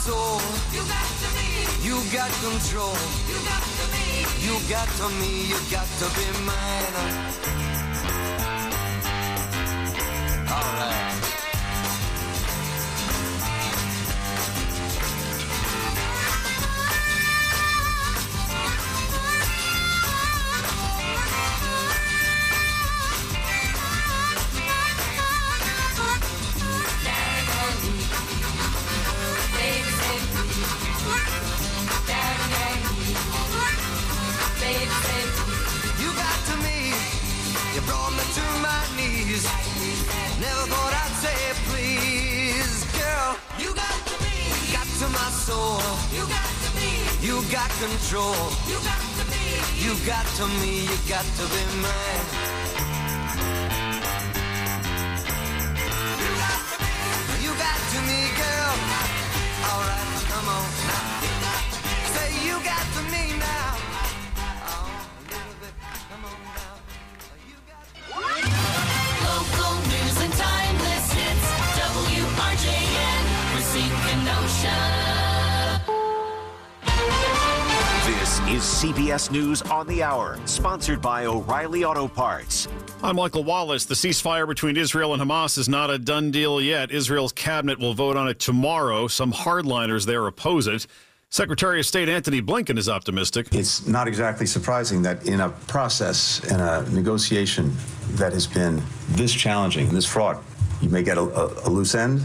soul. You got to me. You got control. You got to me. You got to me. You got to be mine. All right. Never thought I'd say please, girl. You got to me. Got to my soul. You got to me. You got control. You got to me. You got to me. You got to be mine. You got to me. You got to me, girl. All right, come on now. Say you got to me now. Oh, a little bit. Come on now. You got to me. Local news and timeless hits. WRJN, Racine, Kenosha. This is CBS News on the Hour, sponsored by O'Reilly Auto Parts. I'm Michael Wallace. The ceasefire between Israel and Hamas is not a done deal yet. Israel's cabinet will vote on it tomorrow. Some hardliners there oppose it. Secretary of State Antony Blinken is optimistic. It's not exactly surprising that in a process, in a negotiation that has been this challenging, this fraught, you may get a loose end.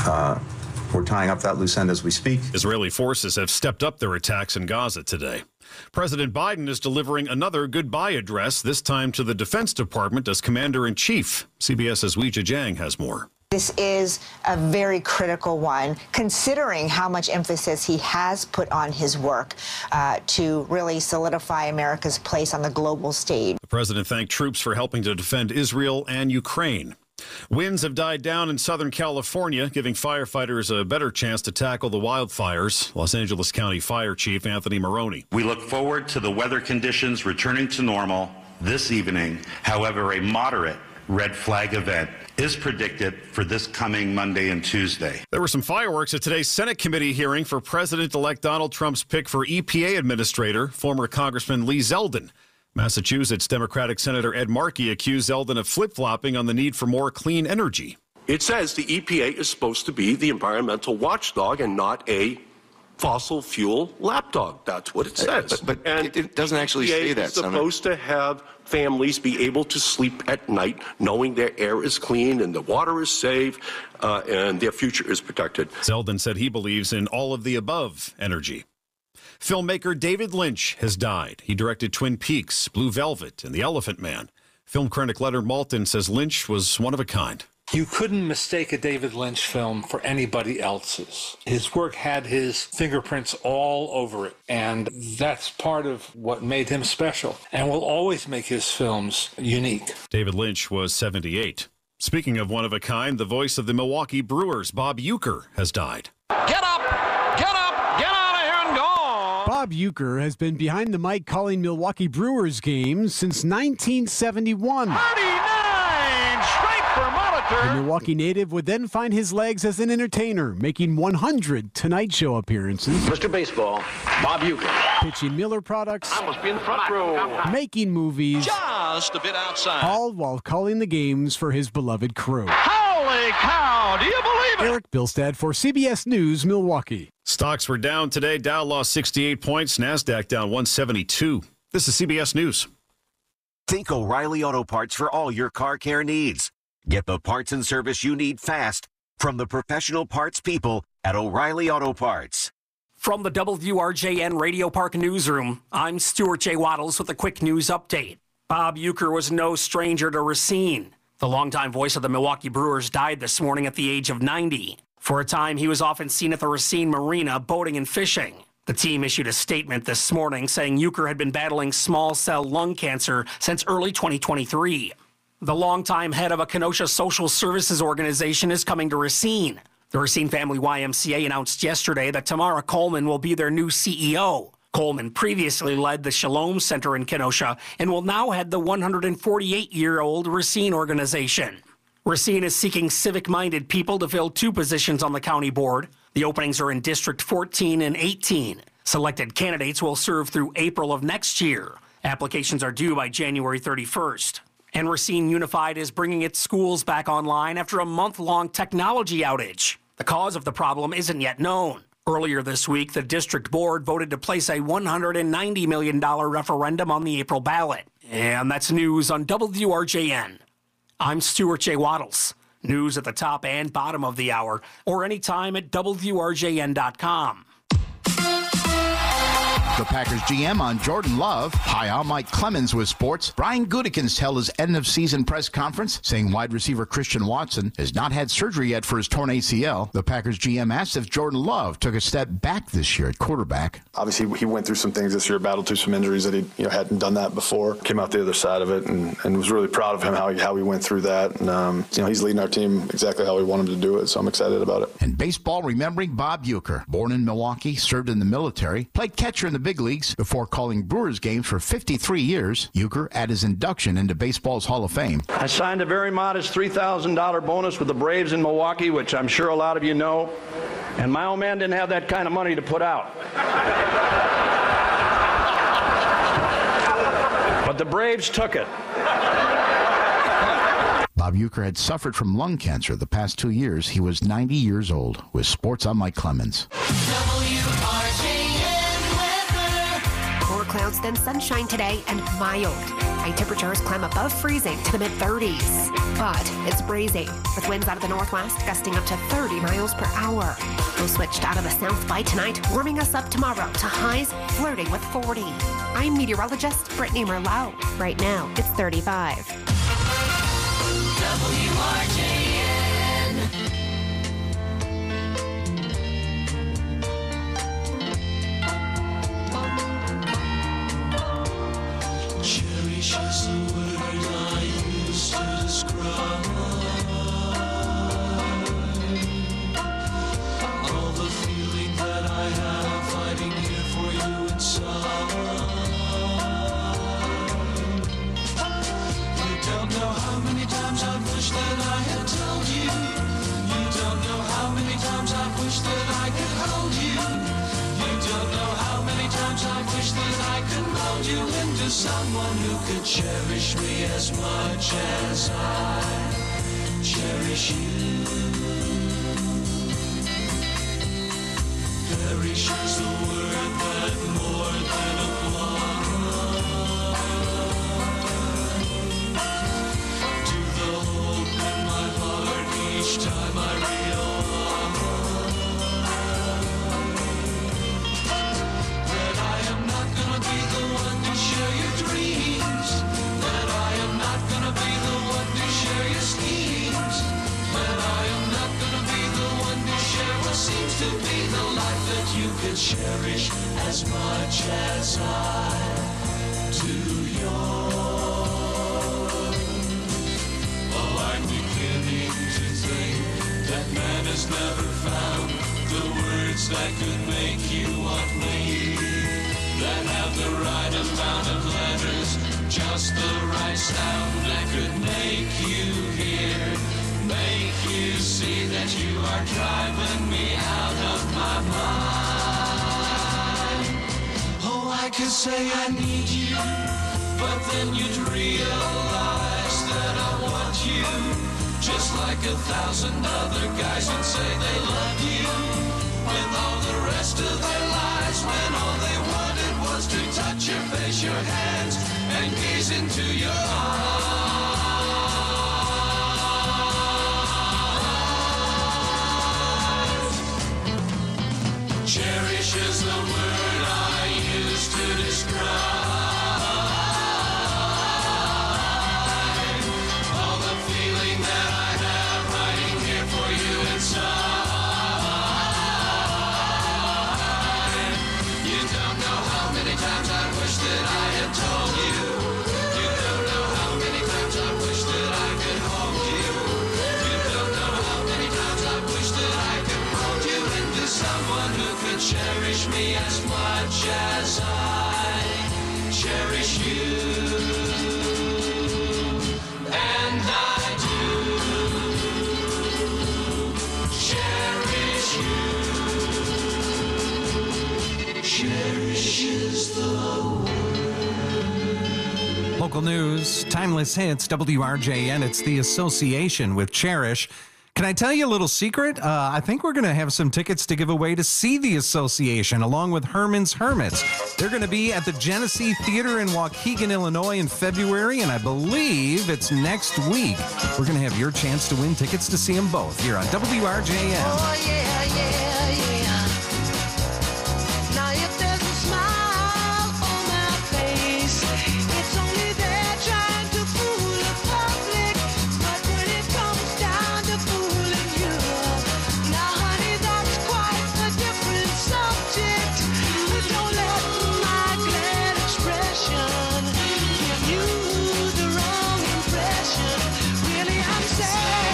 We're tying up that loose end as we speak. Israeli forces have stepped up their attacks in Gaza today. President Biden is delivering another goodbye address, this time to the Defense Department as Commander-in-Chief. CBS's Weijia Jiang has more. This is a very critical one, considering how much emphasis he has put on his work to really solidify America's place on the global stage. The president thanked troops for helping to defend Israel and Ukraine. Winds have died down in Southern California, giving firefighters a better chance to tackle the wildfires. Los Angeles County Fire Chief Anthony Maroney. We look forward to the weather conditions returning to normal this evening. However, a moderate red flag event is predicted for this coming Monday and Tuesday. There were some fireworks at today's Senate committee hearing for President-elect Donald Trump's pick for EPA Administrator, former Congressman Lee Zeldin. Massachusetts Democratic Senator Ed Markey accused Zeldin of flip-flopping on the need for more clean energy. It says the EPA is supposed to be the environmental watchdog and not a fossil fuel lapdog. That's what it says. But it doesn't actually say that. It's supposed to have families be able to sleep at night knowing their air is clean and the water is safe and their future is protected. Zeldin said he believes in all of the above energy. Filmmaker David Lynch has died. He directed Twin Peaks, Blue Velvet, and The Elephant Man. Film critic Leonard Maltin says Lynch was one of a kind. You couldn't mistake a David Lynch film for anybody else's. His work had his fingerprints all over it, and that's part of what made him special and will always make his films unique. David Lynch was 78. Speaking of one of a kind, the voice of the Milwaukee Brewers, Bob Uecker, has died. Get up! Get up! Get out of here and go! Bob Uecker has been behind the mic calling Milwaukee Brewers games since 1971. 39 straight for Molitor. The Milwaukee native would then find his legs as an entertainer, making 100 Tonight Show appearances. Mr. Baseball, Bob Uecker. Pitching Miller products. I must be in the front row. Making movies. Just a bit outside. All while calling the games for his beloved crew. Holy cow, do you believe it? Eric Bilstad for CBS News, Milwaukee. Stocks were down today. Dow lost 68 points. NASDAQ down 172. This is CBS News. Think O'Reilly Auto Parts for all your car care needs. Get the parts and service you need fast from the professional parts people at O'Reilly Auto Parts. From the WRJN Radio Park Newsroom, I'm Stuart J. Waddles with a quick news update. Bob Uecker was no stranger to Racine. The longtime voice of the Milwaukee Brewers died this morning at the age of 90. For a time, he was often seen at the Racine Marina boating and fishing. The team issued a statement this morning saying Uecker had been battling small cell lung cancer since early 2023. The longtime head of a Kenosha social services organization is coming to Racine. The Racine Family YMCA announced yesterday that Tamara Coleman will be their new CEO. Coleman previously led the Shalom Center in Kenosha and will now head the 148-year-old Racine organization. Racine is seeking civic-minded people to fill 2 positions on the county board. The openings are in District 14 and 18. Selected candidates will serve through April of next year. Applications are due by January 31st. And Racine Unified is bringing its schools back online after a month-long technology outage. The cause of the problem isn't yet known. Earlier this week, the district board voted to place a $190 million referendum on the April ballot. And that's news on WRJN. I'm Stuart J. Waddles. News at the top and bottom of the hour, or anytime at WRJN.com. The Packers GM on Jordan Love. Hi, I'm Mike Clemens with sports. Brian Gutekunst held his end-of-season press conference, saying wide receiver Christian Watson has not had surgery yet for his torn ACL. The Packers GM asked if Jordan Love took a step back this year at quarterback. Obviously, he went through some things this year, battled through some injuries that he hadn't done that before. Came out the other side of it, and was really proud of him how he went through that. And he's leading our team exactly how we want him to do it, so I'm excited about it. And baseball, remembering Bob Uecker, born in Milwaukee, served in the military, played catcher in the big leagues before calling Brewers games for 53 years. Uecker at his induction into baseball's Hall of Fame. I signed a very modest $3,000 bonus with the Braves in Milwaukee, which I'm sure a lot of you know, and my old man didn't have that kind of money to put out. But the Braves took it. Bob Uecker had suffered from lung cancer the past 2 years. He was 90 years old. With sports, I'm Mike Clemens. More clouds than sunshine today and mild. High temperatures climb above freezing to the mid-30s. But it's breezy, with winds out of the northwest gusting up to 30 miles per hour. We'll switch out of the south by tonight, warming us up tomorrow to highs flirting with 40. I'm meteorologist Brittany Merlot. Right now, it's 35. WRJN. Cherish is the word I use to describe all the feeling that I have fighting here for you inside. You don't know how many times I wish that I had told you. You don't know how many times I wish that I could hold you. You don't know how many times I wish that I could mold you into someone who could cherish me as much as I cherish you. Perish is the word that more than applies to the hope in my heart each time I realize that I am not gonna be the one to share your dreams, that I am not gonna be the one to share your schemes, that I am not gonna be the one to share what seems to be the life that you could cherish as much as I do yours. Oh, I'm beginning to think that man has never found the words that could make you want me, that have the right amount of letters, just the right sound that could make you hear, make you see that you are driving me out of my mind. Oh, I could say I need you, but then you'd realize that I want you, just like 1,000 other guys would say they love you, with all the rest of their lives, when all they wanted was to touch your face, your hands, and gaze into your eyes. Cherish is the word I use to describe all the feeling that I have hiding here for you inside. You don't know how many times I wish that I had told you. You don't know how many times I wish that I could hold you. You don't know how many times I wish that I could mold you into someone who could cherish me as much as I cherish you. And I do cherish you. cherishes the Local news, timeless hits, WRJN. It's the association with Cherish. Can I tell you a little secret? I think we're going to have some tickets to give away to see the association along with Herman's Hermits. They're going to be at the Genesee Theater in Waukegan, Illinois in February, and I believe it's next week. We're going to have your chance to win tickets to see them both here on WRJN. Oh, yeah, yeah, yeah. Now if there's a smile on my face, it's only there trying to fool the public. But when it comes down to fooling you, now honey, that's quite a different subject. Don't let my glad expression give you the wrong impression. Really, I'm sad.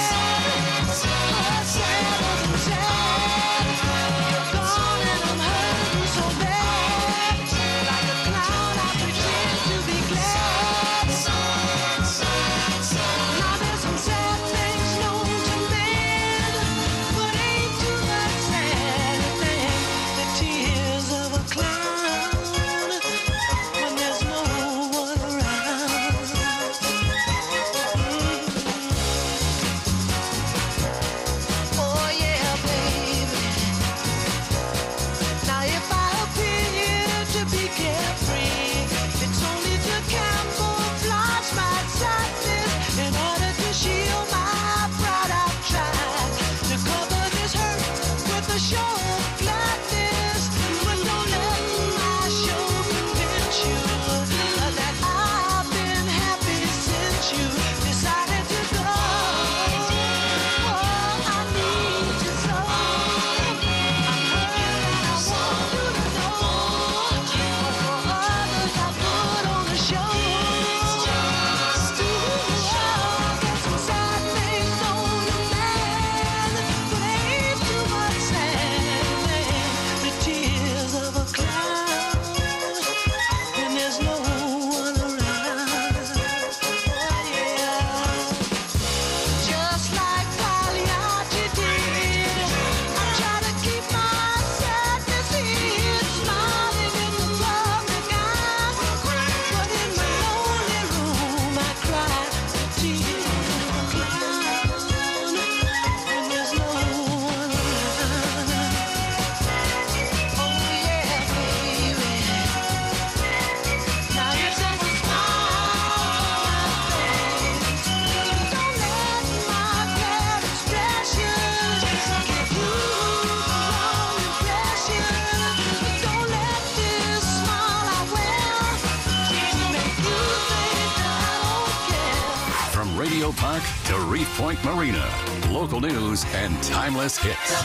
Park to Reef Point Marina. Local news and timeless hits.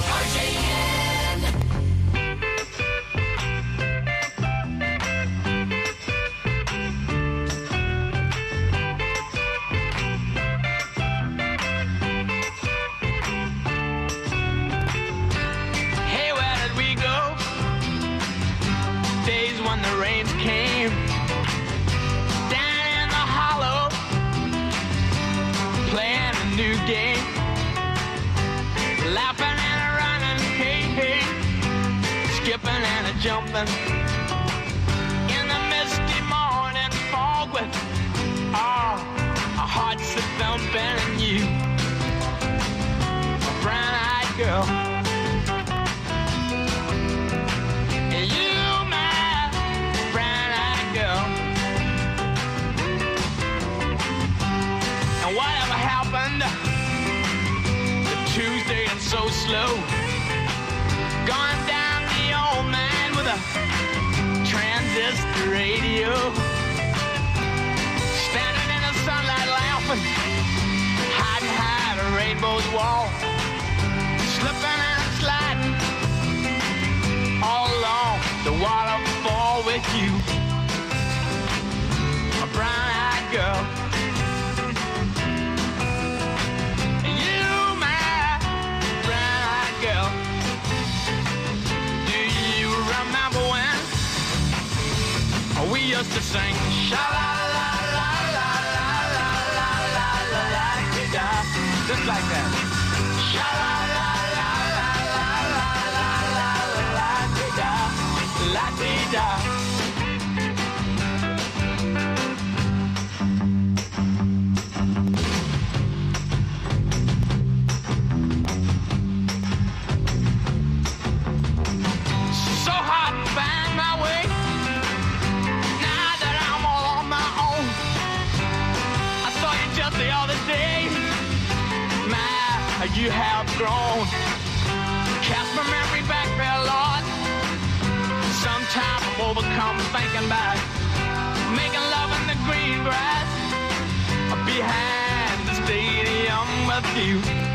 Hey, where did we go? Days when the rains came. Down in the hollow, playing a new game. Laughing and running, hey, hey. Skipping and jumping. In the misty morning fog with our hearts a thumping and you, a brown-eyed girl. And you, my brown-eyed girl. And whatever happened to Tuesday and so slow, gone down the old man with a transistor radio, standing in the sunlight laughing, hiding behind a rainbow's wall, slipping and sliding all along the waterfall with you, a brown-eyed girl. You, my brown-eyed girl. Do you remember when we used to sing sha-la-la-la-la-la-la-la-la-la-la-la-la-la, just like that. Sha-la-la-la-la-la-la-la-la-la-la-la-la. grown. Cast my memory back there, Lord. Sometimes I'm overcome thinking about making love in the green grass behind the stadium with you,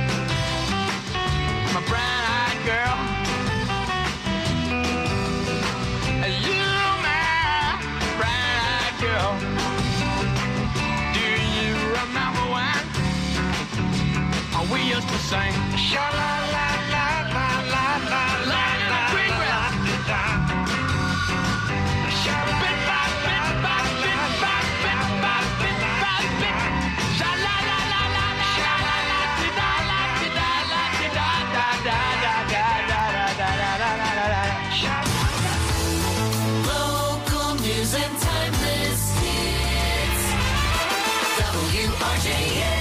my brown-eyed girl. You, my brown-eyed girl. Do you remember when we used to sing sha-la-la-la-la-la-la-la in the green grass? Bit by bit by bit by bit by bit by bit. Sha-la-la-la-la-la, sha-la-la-la-la-la-la-la-la-la-la-la-la-la-la. Local news and timeless hits. WRJN.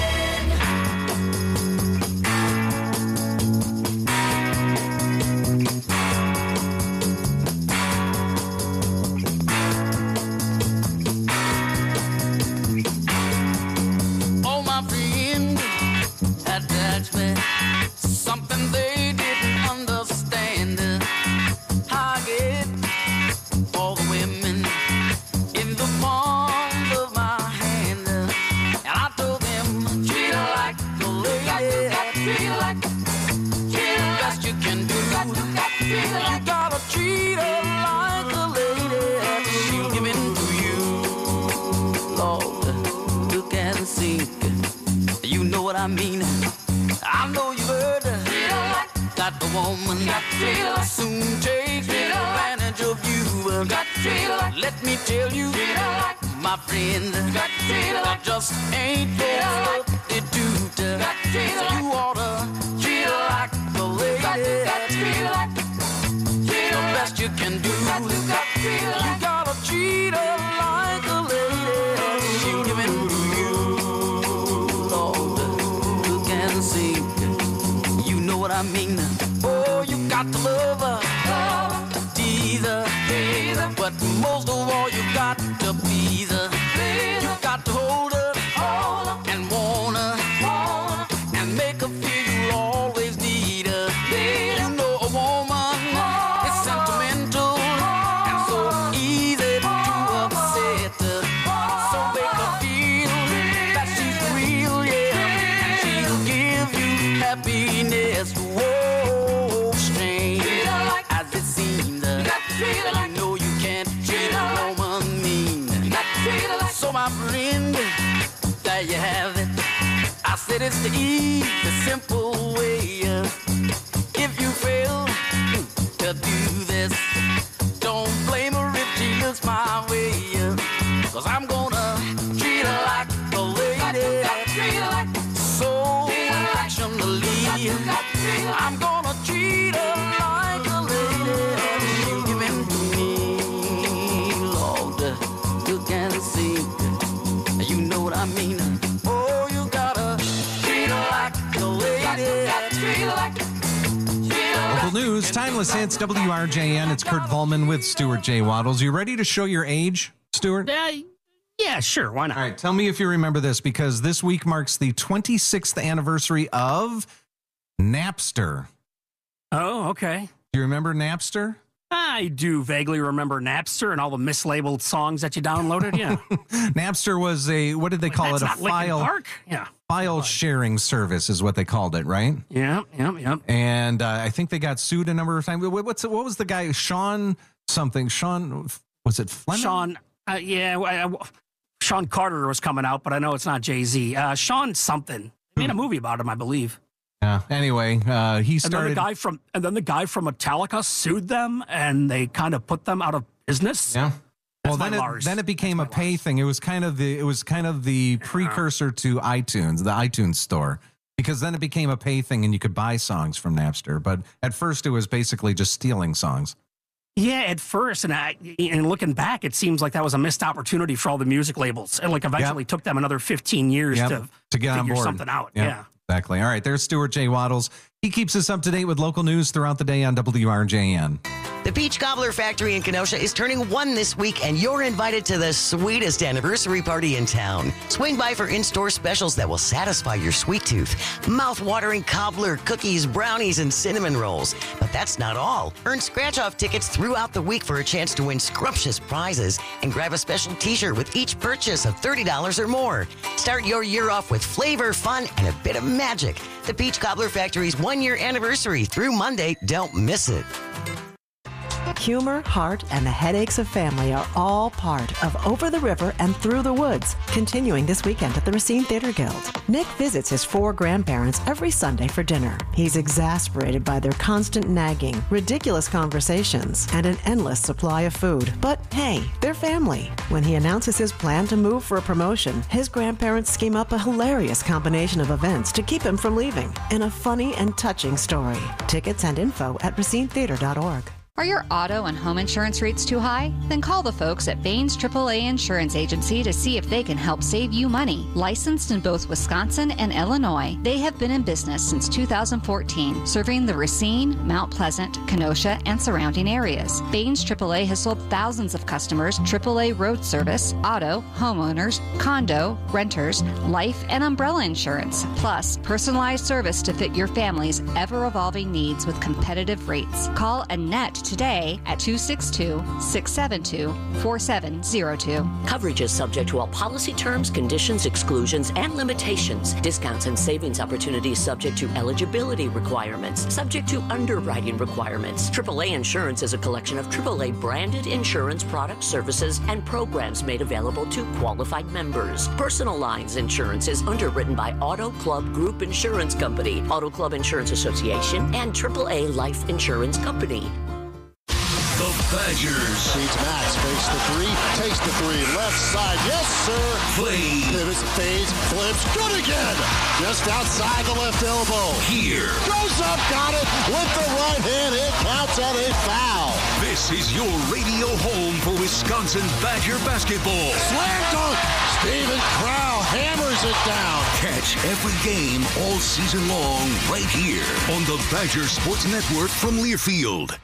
Oh, my friend, attachment, something they didn't understand. I get all the women in the palm of my hand, and I told them, treat her like a lady, treat her like, treat her best you can do. You gotta treat her like a lady, she'll give in to you, Lord. Look and see, you know what I mean. I know you've heard that the woman soon takes advantage of you. Let me tell you, my friend, that just ain't what they do. So you oughta treat her like a lady. The best you can do. You gotta treat her like a lady. She'll give in to you, Lord. Look and see, you know what I mean. Oh, you got to love her, tease her, but most of all, you got to please her. You got to hold her and want her and make her feel you always need her. You know a woman is sentimental and so easy to upset her. So make her feel that she's real, yeah, and she'll give you happiness. Whoa, strange as it seems, you know you can't treat a woman mean. So my friend, there you have it. I said it's the easy, simple way. If you fail to do this, don't blame her if she looks my way. 'Cause I'm gonna treat her like a lady, so affectionately. I'm gonna treat her like a lady. She'll give in to me, Lord. You can see, you know what I mean. Oh, you gotta treat her like a lady. Local news, timeless hits, WRJN. It's Kurt Volman with Stuart J. Waddles. You ready to show your age, Stuart? Yeah, sure. Why not? All right, tell me if you remember this, because this week marks the 26th anniversary of Napster. Oh, okay. Do you remember Napster? I do vaguely remember Napster and all the mislabeled songs that you downloaded. Yeah. Napster was a, what did they call it? A That's not Linkin file. Park? Yeah. File sharing service is what they called it, right? Yeah. And I think they got sued a number of times. What was the guy? Sean something. Sean, was it Fleming? Sean, Sean Carter was coming out, but I know it's not Jay-Z. Sean something. They made a movie about him, I believe. Yeah. Anyway, he started. And then the guy from Metallica sued them, and they kind of put them out of business. Yeah. Well, then it became a pay thing. It was kind of the precursor to iTunes, the iTunes store, because then it became a pay thing, and you could buy songs from Napster. But at first, it was basically just stealing songs. Yeah, at first, and looking back, it seems like that was a missed opportunity for all the music labels. It eventually took them another 15 years to get on figure board. something out. Yep. Yeah. Exactly. All right, there's Stuart J. Waddles. He keeps us up to date with local news throughout the day on WRJN. The Peach Cobbler Factory in Kenosha is turning 1 this week, and you're invited to the sweetest anniversary party in town. Swing by for in-store specials that will satisfy your sweet tooth. Mouth-watering cobbler, cookies, brownies, and cinnamon rolls. But that's not all. Earn scratch-off tickets throughout the week for a chance to win scrumptious prizes and grab a special t-shirt with each purchase of $30 or more. Start your year off with flavor, fun, and a bit of magic. The Peach Cobbler Factory's 1-year anniversary through Monday. Don't miss it. Humor, heart, and the headaches of family are all part of Over the River and Through the Woods, continuing this weekend at the Racine Theater Guild. Nick visits his 4 grandparents every Sunday for dinner. He's exasperated by their constant nagging, ridiculous conversations, and an endless supply of food. But hey, they're family. When he announces his plan to move for a promotion, his grandparents scheme up a hilarious combination of events to keep him from leaving in a funny and touching story. Tickets and info at racinetheater.org. Are your auto and home insurance rates too high? Then call the folks at Baines AAA Insurance Agency to see if they can help save you money. Licensed in both Wisconsin and Illinois, they have been in business since 2014, serving the Racine, Mount Pleasant, Kenosha, and surrounding areas. Baines AAA has sold thousands of customers AAA road service, auto, homeowners, condo, renters, life, and umbrella insurance, plus personalized service to fit your family's ever-evolving needs with competitive rates. Call Annette today at 262-672-4702. Coverage is subject to all policy terms, conditions, exclusions, and limitations. Discounts and savings opportunities subject to eligibility requirements, subject to underwriting requirements. AAA Insurance is a collection of AAA branded insurance products, services, and programs made available to qualified members. Personal lines insurance is underwritten by Auto Club Group Insurance Company, Auto Club Insurance Association, and AAA Life Insurance Company. The Badgers. Feeds Max, fakes the 3, takes the 3, left side, yes sir. Play. Fades, flips, good again. Just outside the left elbow. Here. Goes up, got it with the right hand. It counts as a foul. This is your radio home for Wisconsin Badger basketball. Slam dunk. Steven Crow hammers it down. Catch every game all season long right here on the Badger Sports Network from Learfield.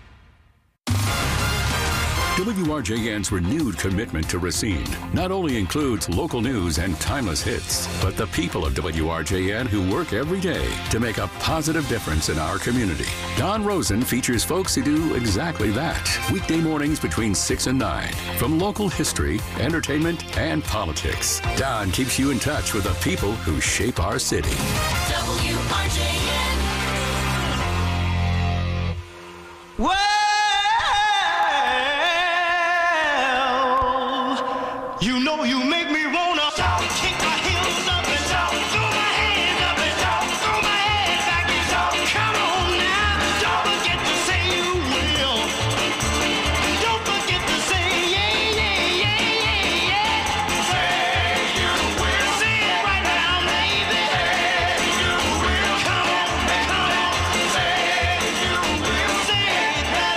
WRJN's renewed commitment to Racine not only includes local news and timeless hits, but the people of WRJN who work every day to make a positive difference in our community. Don Rosen features folks who do exactly that. Weekday mornings between 6 and 9. From local history, entertainment, and politics, Don keeps you in touch with the people who shape our city. WRJN. Well, you know you make me wanna kick my heels up and throw my hands up and throw my head back and come on now. Don't forget to say you will. Don't forget to say yeah, yeah, yeah, yeah, yeah. Say you will. Say it right now, baby. Say you will. Come on, say you will. Say it now.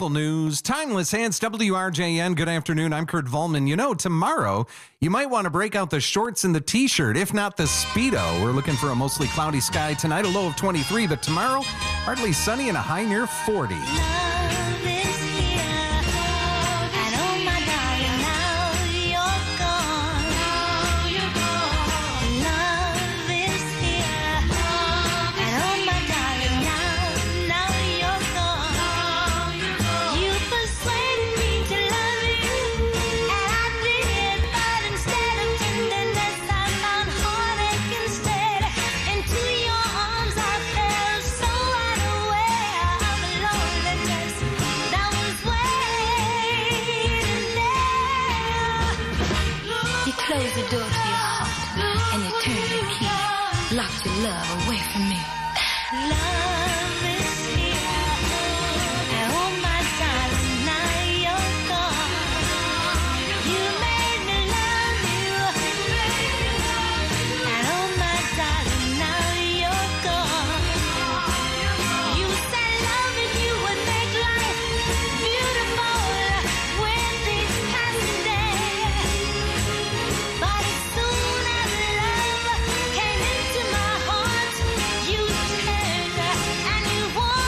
local news. Timeless Hands, WRJN. Good afternoon. I'm Kurt Volman. You know, tomorrow you might want to break out the shorts and the T-shirt, if not the Speedo. We're looking for a mostly cloudy sky tonight, a low of 23, but tomorrow, partly sunny and a high near 40. Close the door to your heart and you turn your key. Lock your love away from me. Love is here. And oh my darling, now you're gone. You made me love you. And oh my darling, now you're gone. You said loving you would make life beautiful with each passing day. But as soon as love came into my heart, you turned and you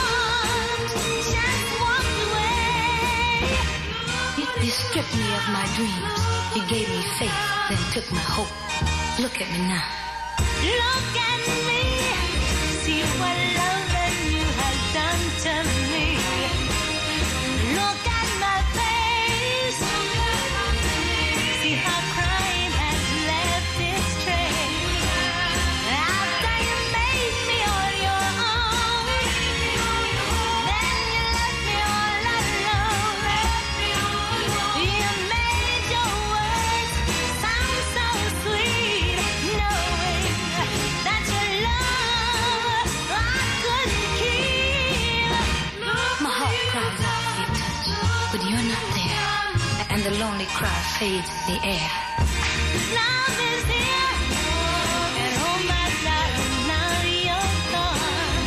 just walked away. You stripped me of my dreams. You gave me faith, then took my hope. Look at me now. Look at me. See what love and you have done to me. Look at my face. See how crying has left its trace. After you made me on your own, then you left me all alone. You made your words sound so sweet, knowing that your love I couldn't keep. My heart cries out for your touch, but you're not there, and the lonely cry fades in the air. Love is here, and oh my darling, now you're gone.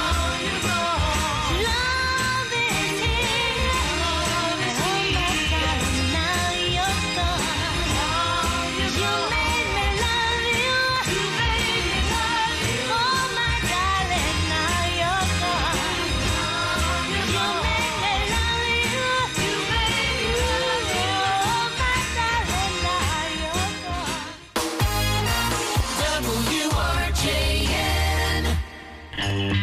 Love is here, and oh my darling, now you're gone. You made me love you. Oh my darling, now you're gone. You made me love you. Oh my darling, now you're gone. WRJN.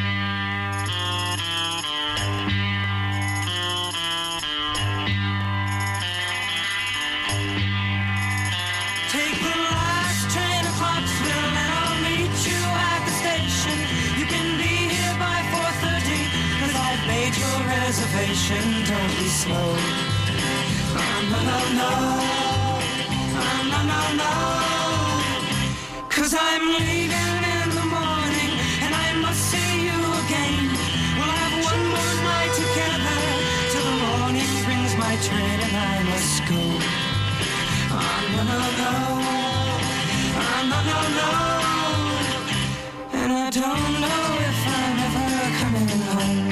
Take the last train to Clarksville and I'll meet you at the station. You can be here by 4:30 cause I've made your reservation. Don't be slow. No, no, no. No, no, no. Cause I'm leaving in the morning and I must see you again. We'll have one more night together till the morning brings my train and I must go. No, no, no. No, no, no. And I don't know if I'm ever coming home.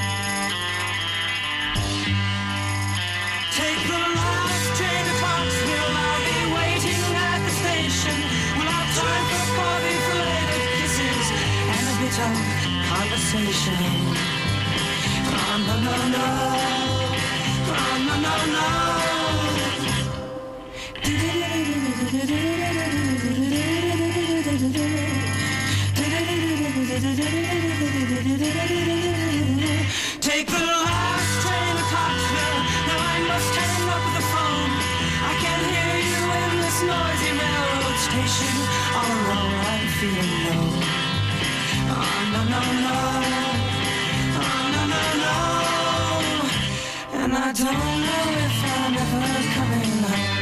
Take the last train to Clarksville. I'll be waiting at the station. We'll have time for coffee, flavoured kisses, and a bit of conversation. No, no, no. No, no, no. Take the last train to Clarksville. Now I must hang up the phone. I can hear you in this noisy railroad station. All alone I'm feeling low. No, no, no. No, no, no. And I don't know if I'm ever coming home.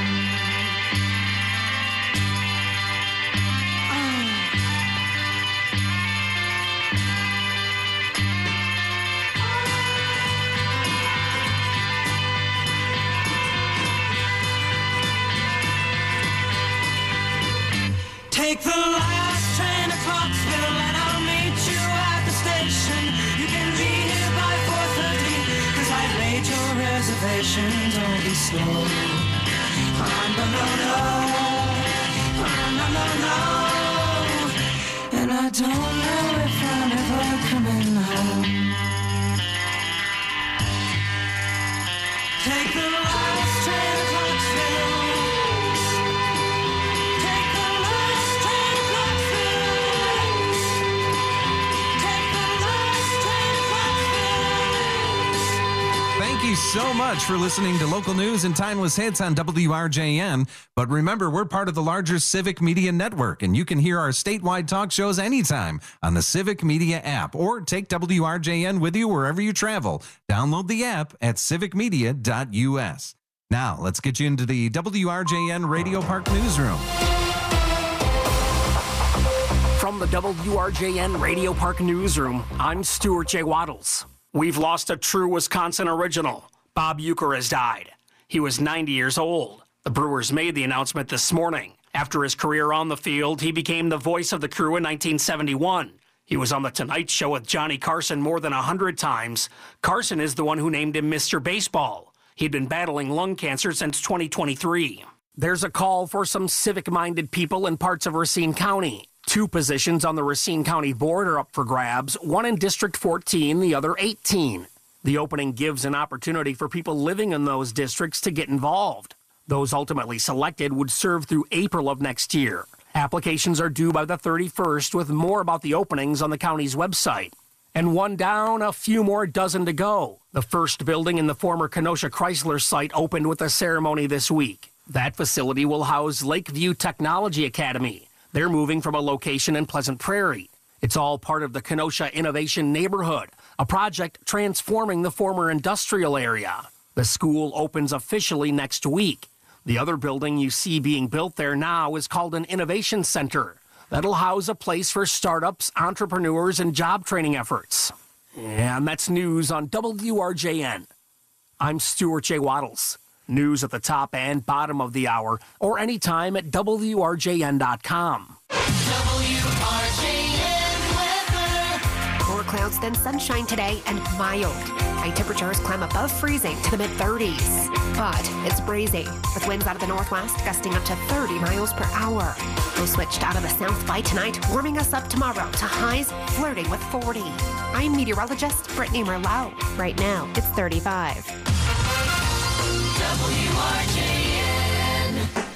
Take the last train to Clarksville and I'll meet you at the station. You can be here by 4:30 cause I've made your reservation, don't be slow. No, no, no. No, no, no. And I don't know if I'm ever coming home. Take the last train to Clarksville. Take the last train to Clarksville. Take the last train to Clarksville. Thank you so much for listening to local news and timeless hits on WRJN. But remember, we're part of the larger Civic Media Network, and you can hear our statewide talk shows anytime on the Civic Media app, or take WRJN with you wherever you travel. Download the app at civicmedia.us. Now, let's get you into the WRJN Radio Park Newsroom. From the WRJN Radio Park Newsroom, I'm Stuart J. Waddles. We've lost a true Wisconsin original. Bob Uecker has died. He was 90 years old. The Brewers made the announcement this morning. After his career on the field, he became the voice of the crew in 1971. He was on The Tonight Show with Johnny Carson more than 100 times. Carson is the one who named him Mr. Baseball. He'd been battling lung cancer since 2023. There's a call for some civic-minded people in parts of Racine County. 2 positions on the Racine County Board are up for grabs, one in District 14, the other 18. The opening gives an opportunity for people living in those districts to get involved. Those ultimately selected would serve through April of next year. Applications are due by the 31st, with more about the openings on the county's website. And one down, a few more dozen to go. The first building in the former Kenosha Chrysler site opened with a ceremony this week. That facility will house Lakeview Technology Academy. They're moving from a location in Pleasant Prairie. It's all part of the Kenosha Innovation Neighborhood, a project transforming the former industrial area. The school opens officially next week. The other building you see being built there now is called an Innovation Center. That'll house a place for startups, entrepreneurs, and job training efforts. And that's news on WRJN. I'm Stuart J. Waddles. News at the top and bottom of the hour, or anytime at WRJN.com. WRJN weather. More clouds than sunshine today and mild. High temperatures climb above freezing to the mid-30s. But it's breezy, with winds out of the northwest gusting up to 30 miles per hour. We'll switch out of the south by tonight, warming us up tomorrow to highs flirting with 40. I'm meteorologist Brittany Merlot. Right now, it's 35. WRJN.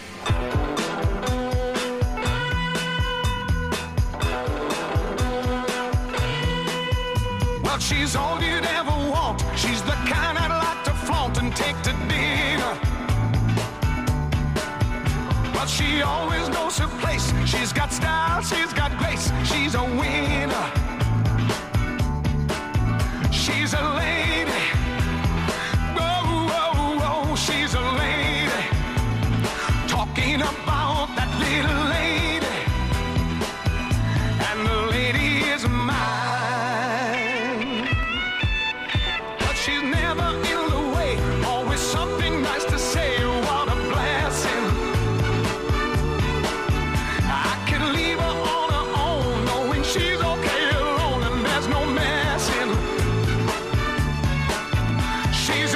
Well, she's all you'd ever want. She's the kind I'd like to flaunt and take to dinner. But she always knows her place. She's got style, she's got grace. She's a winner. She's a lady. She's a lady, talking about that little lady, and the lady is mine. But she's never in the way, always something nice to say. What a blessing. I could leave her on her own, knowing she's okay alone, and there's no messing. She's a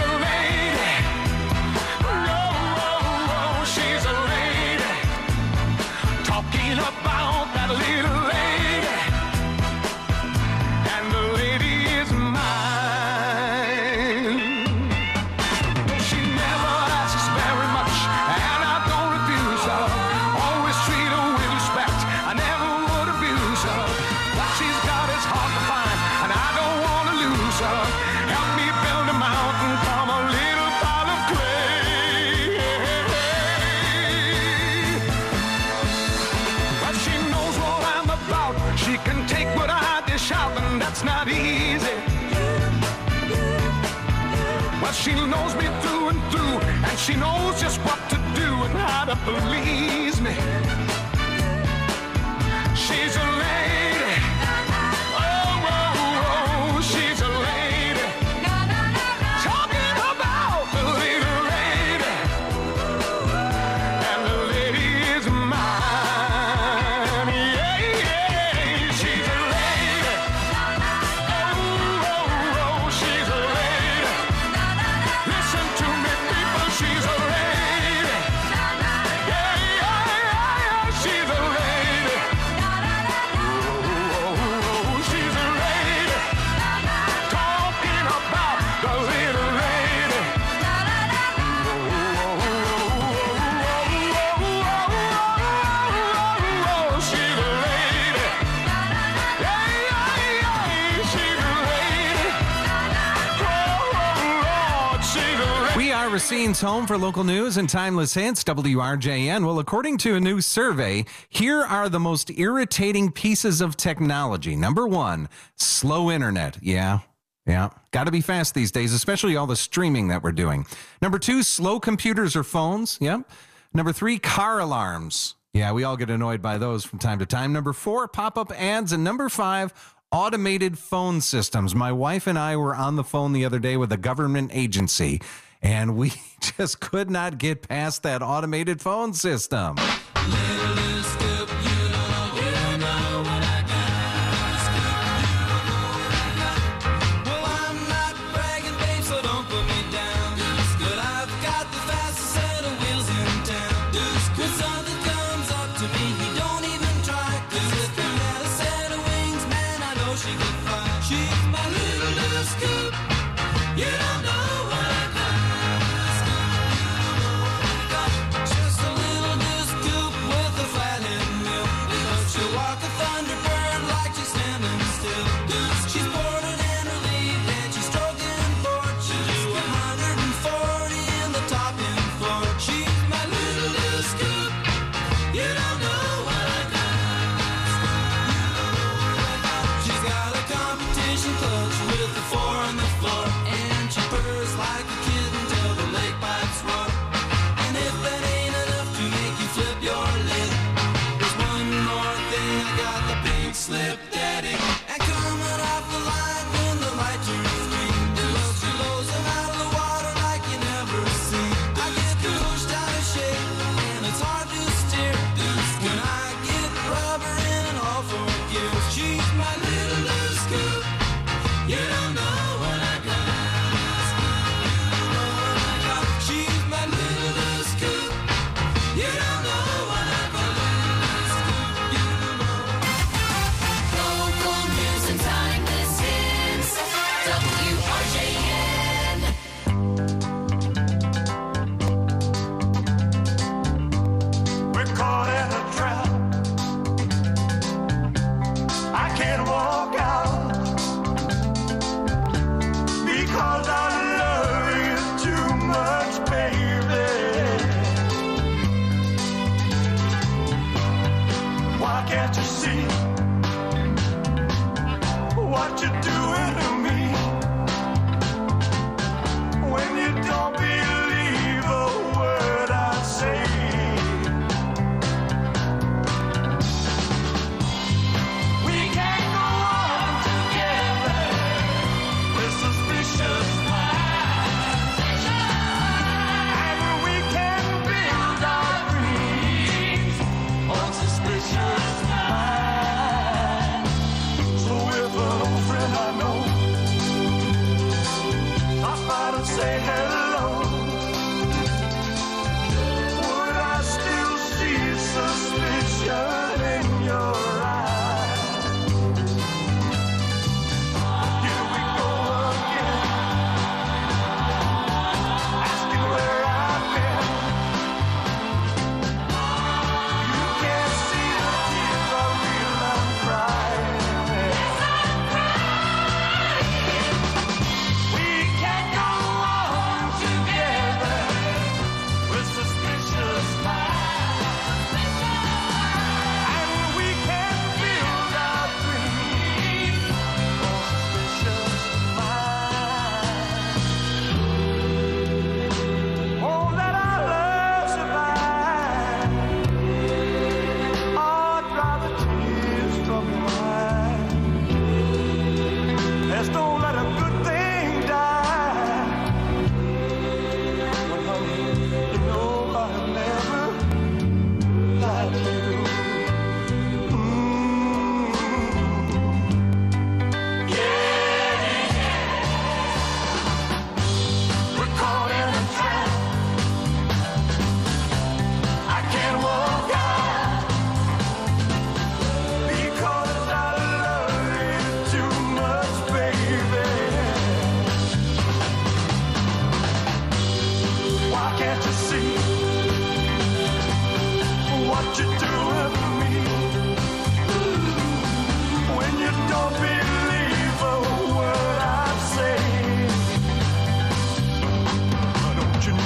about that little lady, and the lady is mine. She never asks very much, and I don't refuse her. Always treat her with respect, I never would abuse her. What she's got is hard to find, and I don't want to lose her. Help me build a mountain from a little pile of clay. But she knows what I'm about. She can take what I dish out, and that's not easy. But she knows me through and through, and she knows just what to do and how to please me. She's a lady. Oh, oh, oh, she's a lady. Talking about the little lady, and the lady is mine. Yeah, yeah, she's a lady. Oh, oh, oh, she's a lady. Listen are Racine's home for local news and timeless hits, WRJN. Well, according to a new survey, here are the most irritating pieces of technology. Number 1, slow internet. Yeah. Got to be fast these days, especially all the streaming that we're doing. Number 2, slow computers or phones. Yep. Number 3, car alarms. Yeah, we all get annoyed by those from time to time. Number 4, pop-up ads. And number 5, automated phone systems. My wife and I were on the phone the other day with a government agency, and we just could not get past that automated phone system. Don't you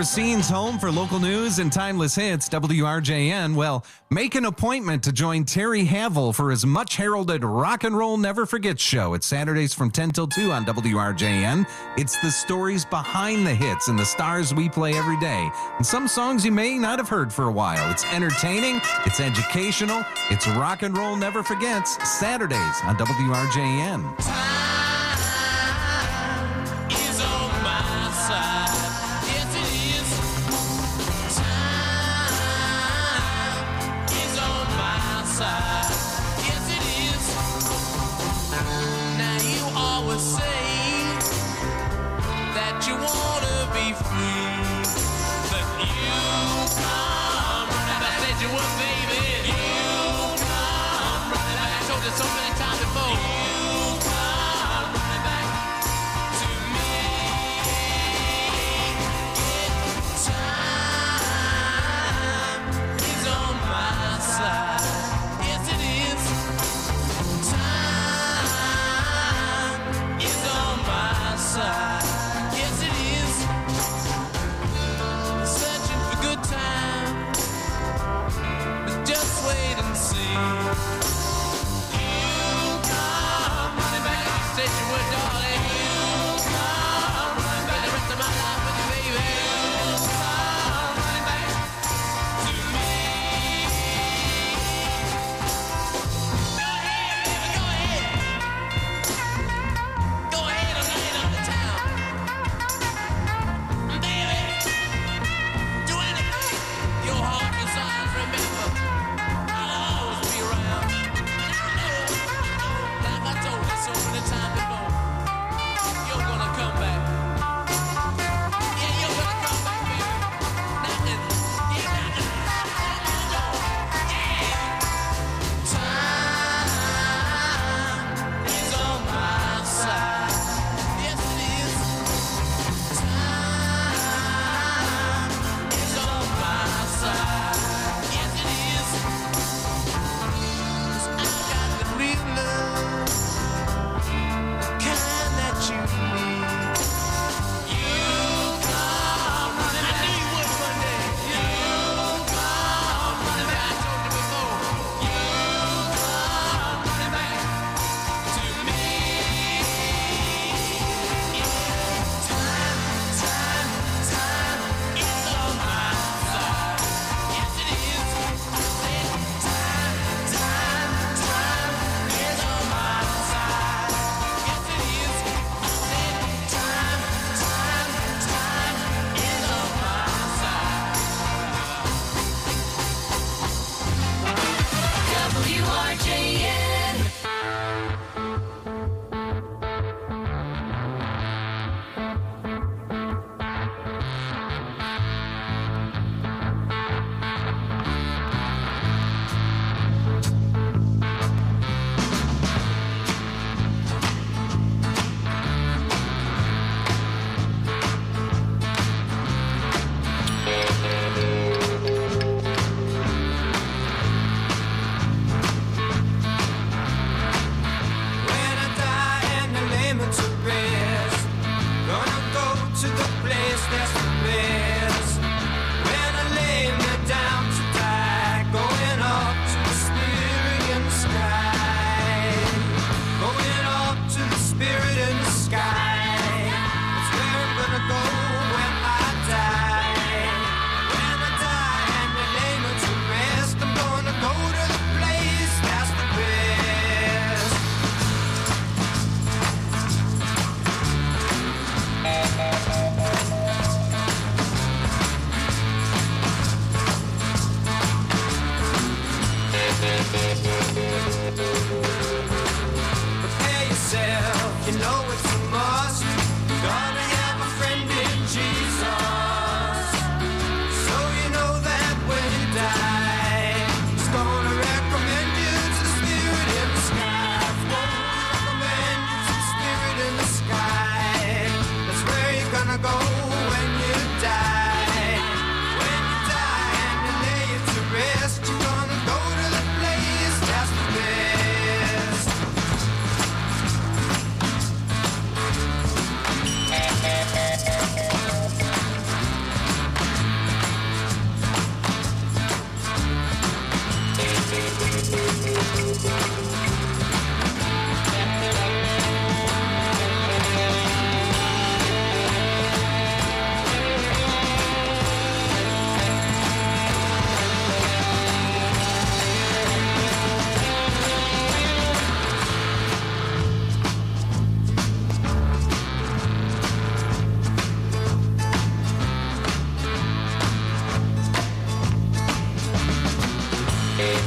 Racine's home for local news and timeless hits, WRJN. Well, make an appointment to join Terry Havel for his much-heralded Rock and Roll Never Forgets show. It's Saturdays from 10 till 2 on WRJN. It's the stories behind the hits and the stars we play every day. And some songs you may not have heard for a while. It's entertaining, it's educational, it's Rock and Roll Never Forgets, Saturdays on WRJN.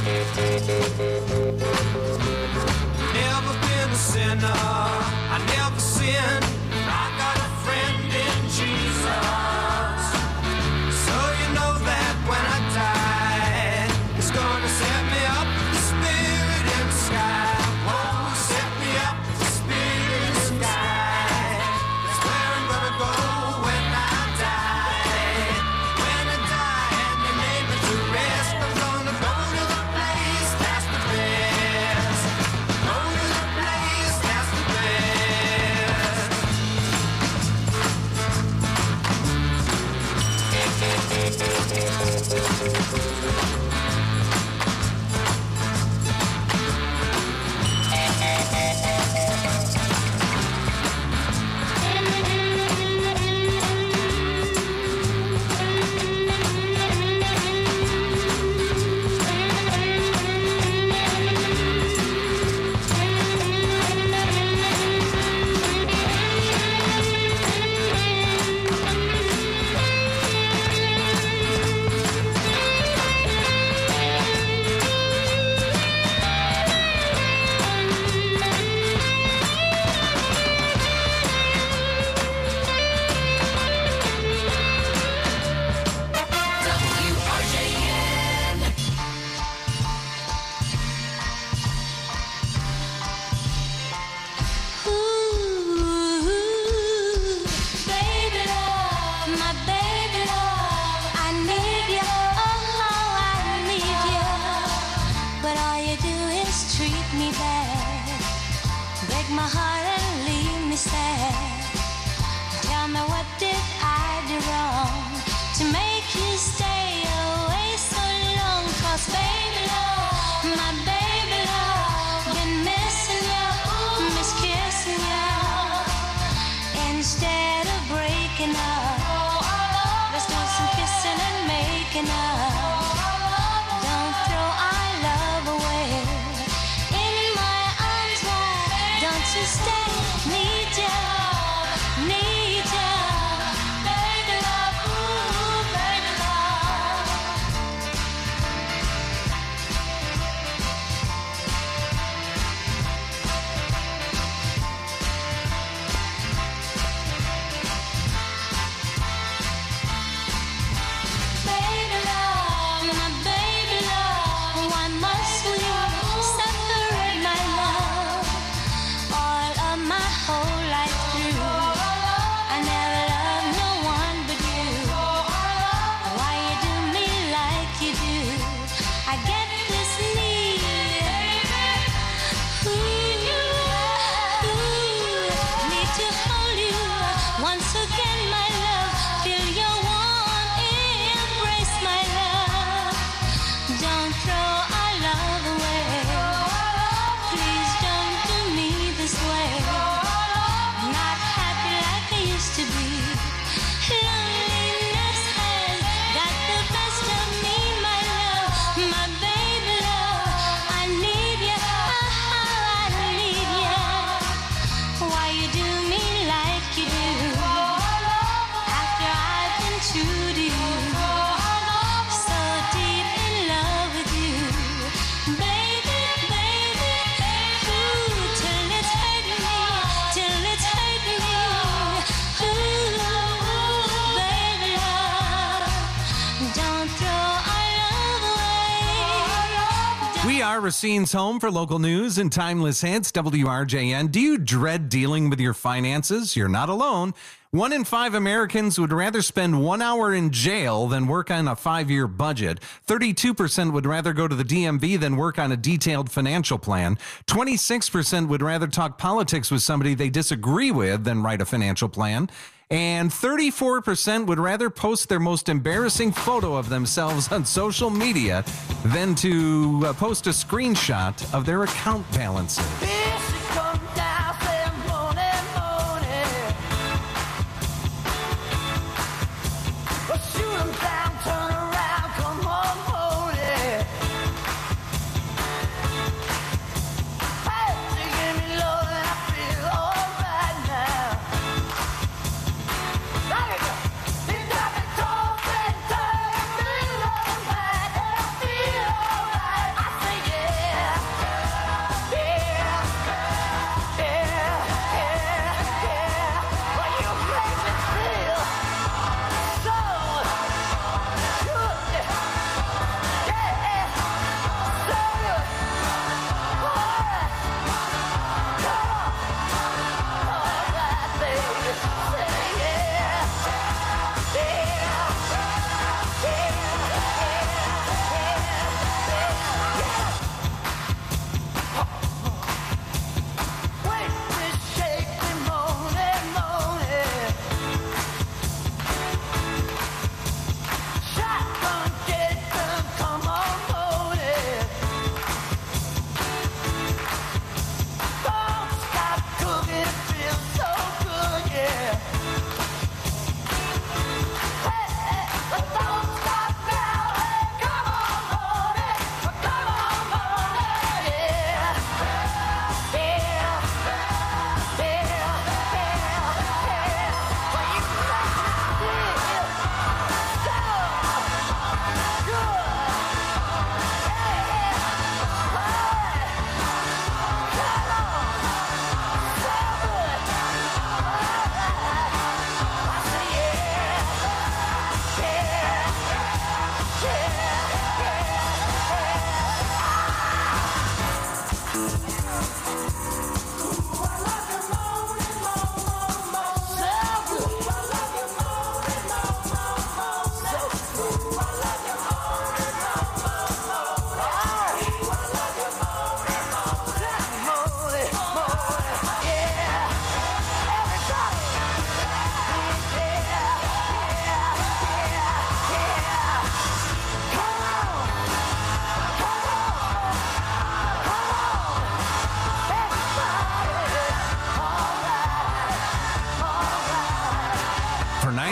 Never been a sinner, I never sinned. I got a friend in Jesus. So you know that when I die, it's gonna set me up, the spirit in the sky. Oh, set me up, the spirit in the sky. That's where I'm gonna go when I die. When I die and they lay me to rest, I'm gonna go to the place that's the best. Go to the place that's the best. Baby love, my baby love, I need you, oh how I need you. But all you do is treat me bad, break my heart and leave me sad. Tell me what did I do wrong to make you stay away so long? 'Cause baby love, my baby love, been missing you, miss kissing you. Instead of breaking up, let's do some kissing and making up. Don't throw our love away. In my arms, why don't you stay? Need you, need you. Baby love, ooh, baby love. Baby love, my baby love, why must we separate, my love? All of my whole life through, I never loved no one but you. Why you do me like you do? I get this need, need to hold you once again, my love. Feel your warm embrace, my love. Don't throw our love away. Please don't do me this way. Not happy like I used to be. Loneliness has got the best of me, my love. My baby love, I need you, oh, I need you. Why you do me like you do? After I've been true to you, so deep in love with you, baby, baby, ooh, till it's hurt me, till it's hurt me, ooh, baby love, don't throw our love away. We are Racine's home for local news and timeless hits, WRJN. Do you dread dealing with your finances? You're not alone. 1 in 5 Americans would rather spend 1 hour in jail than work on a 5-year budget. 32% would rather go to the DMV than work on a detailed financial plan. 26% would rather talk politics with somebody they disagree with than write a financial plan. And 34% would rather post their most embarrassing photo of themselves on social media than to post a screenshot of their account balances.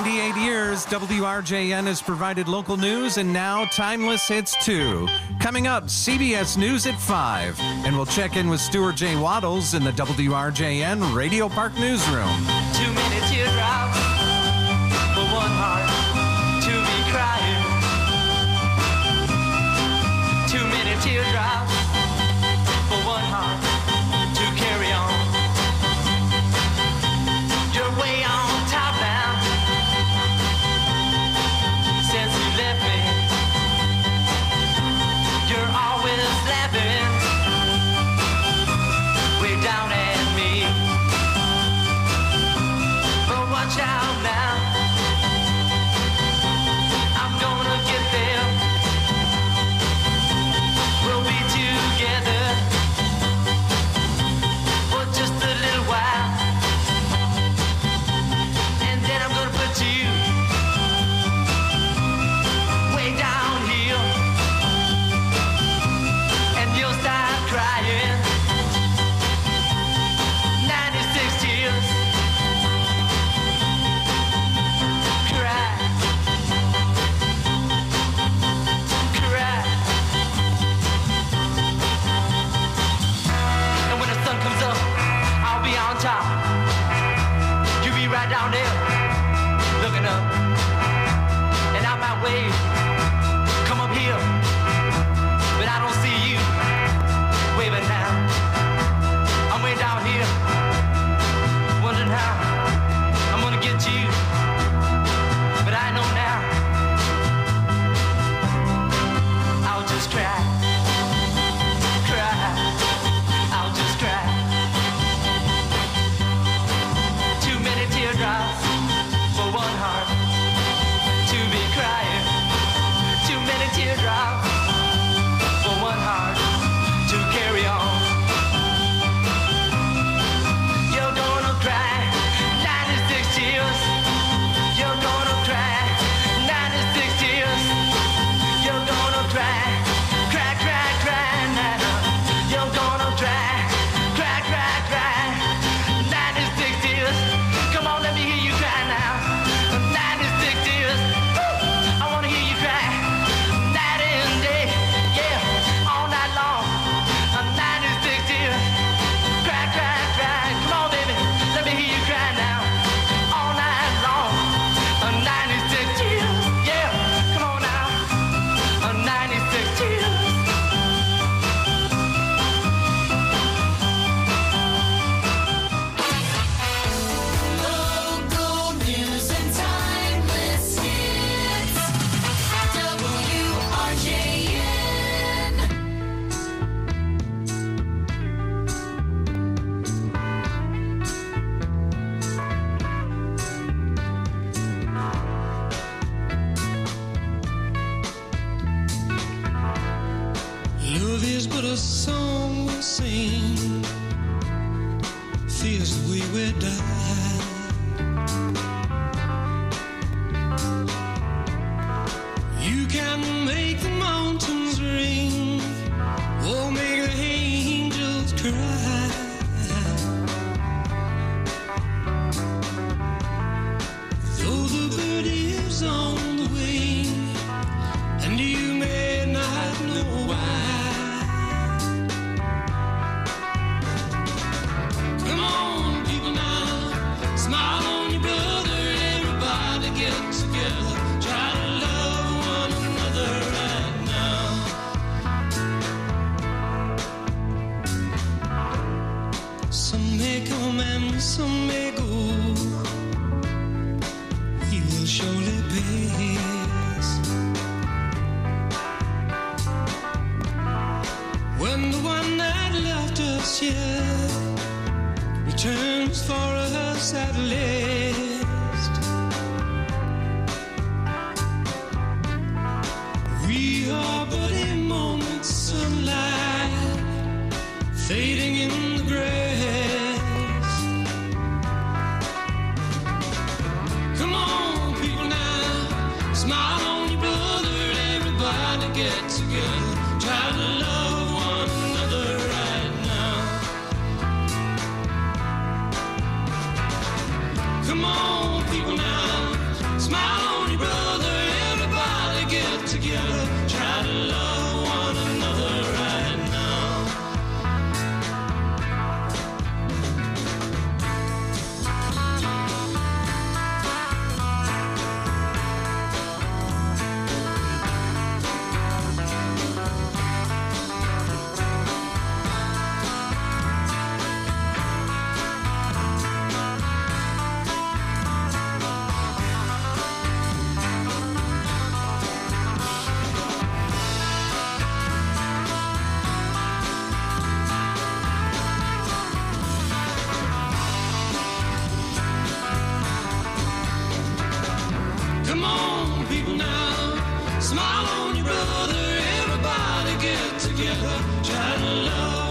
98 years, WRJN has provided local news and now timeless hits too. Coming up, CBS News at 5. And we'll check in with Stuart J. Waddles in the WRJN Radio Park Newsroom. Too many teardrops for one heart to be crying. Too many teardrops for one heart to carry on. You're way on top now since you left me. You're always laughing way down at me. But watch out now, I'm gonna get there. We'll be together for just a little while, and then I'm gonna put you way down here, and you'll start crying. 96 tears. Cry. Cry. And when the sun comes up, I'll be on top. You be right down there, looking up. And I might wave, come up here, but I don't see you waving now. I'm way down here, wondering how I'm gonna get you, but I know now I'll just cry, cry, I'll just cry. Too many teardrops for one heart to be crying. Too many teardrops for one heart to carry on. You're gonna cry 96 tears. You're gonna cry 96 tears. You're gonna cry, cry, cry, cry now. You're gonna cry, cry, cry, cry 96 tears. Come on, let me hear you cry now. 96 tears. Woo! I wanna hear you cry night and day, yeah, all night long. 96 tears. Cry, cry, cry. Come on, baby, let me hear you cry now. All night long. 96 tears. Yeah, come on now. 96 tears. Local news and timeless hits. WRJN. Love is but a song we sing, feels the way we die. You can make the mountains ring, or make the angels cry. Though the bird is on the wing, and you may not know why. Come on, people now, smile on your brother. Everybody get together, try to love one another right now. Some may come and some may go. We will surely pass. When the one that left us here returns for us at last, we are but a moment's sunlight fading in the grass. Come on, people now, smile on your brother. Everybody get together, try to love one another right now. Come on, people now, Try to love